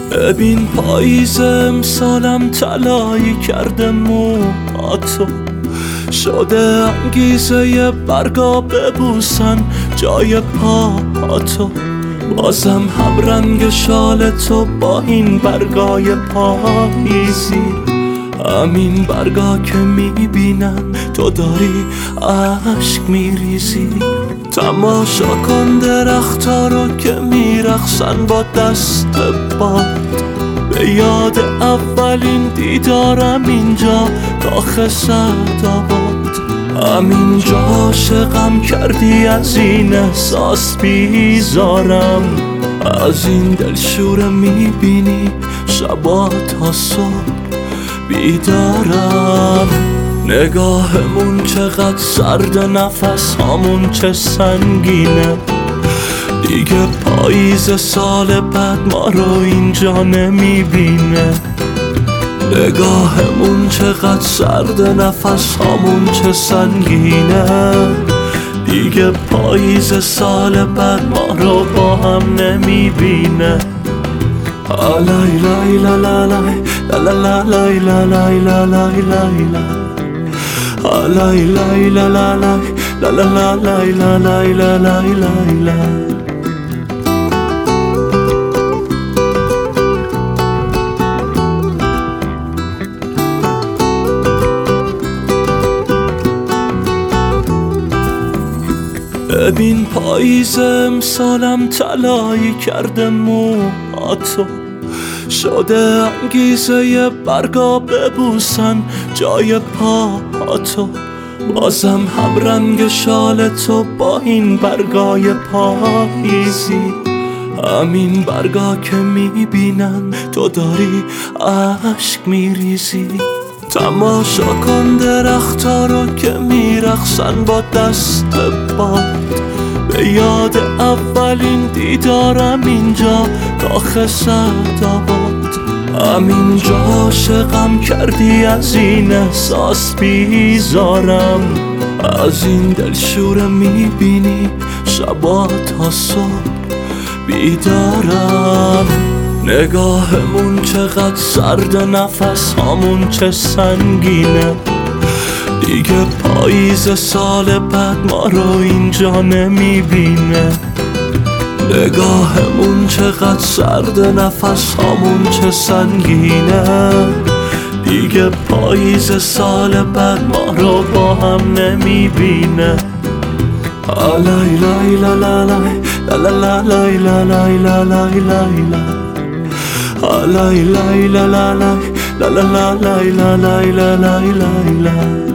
ببین پاییز امسالم طلایی کرده موهاتو، شده انگیزه برگا ببوسن جای پاهاتو. بازم هم رنگ شال تو با این برگای پاییزی، همین برگا که میبینن تو داری عشق میریزی. تماشا کن درختا رو که میرقصن با دست باد، به یاد اولین دیدارم اینجا کاخ سعدآباد. همینجا عاشقم کردی، از این احساس بیزارم، از این دلشوره میبینی شبا تا صبح بیدارم. نگاهمون چقدر سرد، نفس هامون چه سنگینه، دیگه پاییز سال بعد ما رو اینجا نمیبینه. نگاهمون چقدر سرد، نفس هامون چه سنگینه، دیگه پاییز سال بعد ما رو با هم نمیبینه. لای لای لا لا لای لا لا لای لا لای لا لای لای لای لای لا لا لای لا لا لای لا لای لا لای لای. ببین پاییز امسالم طلایی کرده موهاتو، شده انگیزه برگا ببوسن جای پاهاتو. بازم هم رنگ شال تو با این برگای پاییزی، همین برگا که میبینن تو داری عشق میریزی. تماشا کن درختا رو که میرقصن با دست باد، به یاد اولین دیدارم اینجا کاخ سعدآباد. همینجا عاشقم کردی، از این احساس بیزارم، از این دلشوره میبینی شبا تا صبح بیدارم. نگاهمون چقدر سرد، نفس هامون چه سنگینه، دیگه پاییز سال بعد ما رو اینجا نمیبینه. نگاهمون چقدر سرد، نفس هامون چه سنگینه، دیگه پاییز سال بعد ما رو با هم نمیبینه. لای لای لا لا لای لا لا لای لا لای لا لای لای لای لای لا لا لای لا لا لای لا لای لا لای لای.